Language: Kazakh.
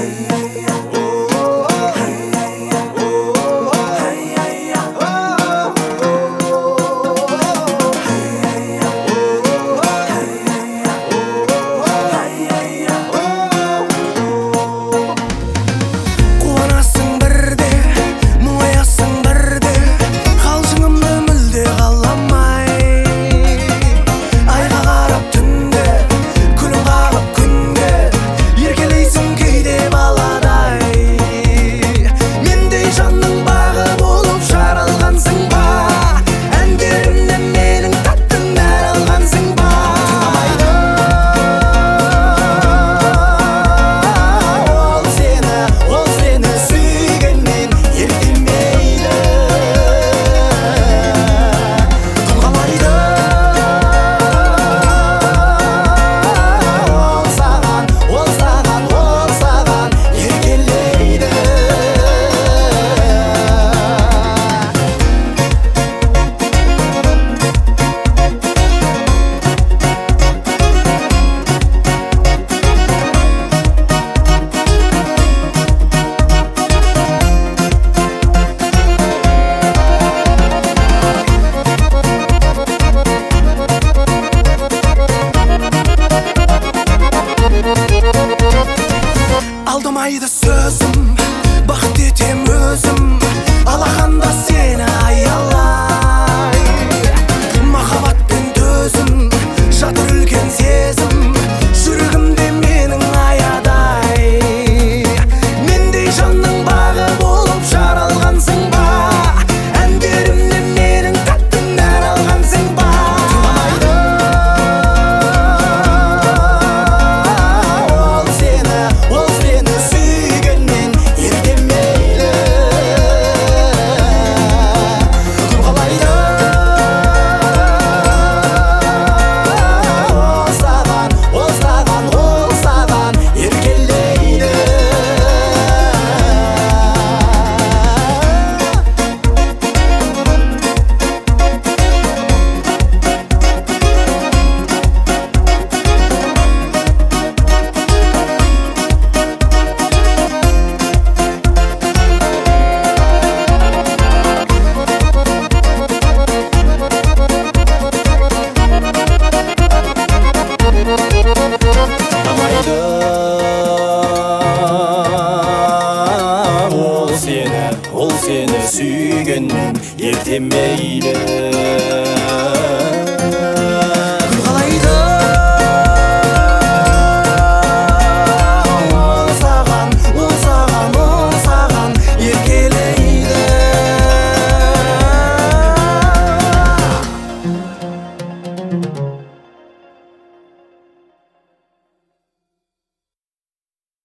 Алдамайды сөзім, бақыт етем өзім, алақанда сені аялай. Махаббатпен төзім, жатыр үлкен сезім, жүрегімде менің аядай. Мендей жанның бағы болып жаралғансың ба, әндерімде менің тәттің ән алғансың ба. Ол сені сүйгенмен ертең мейлі.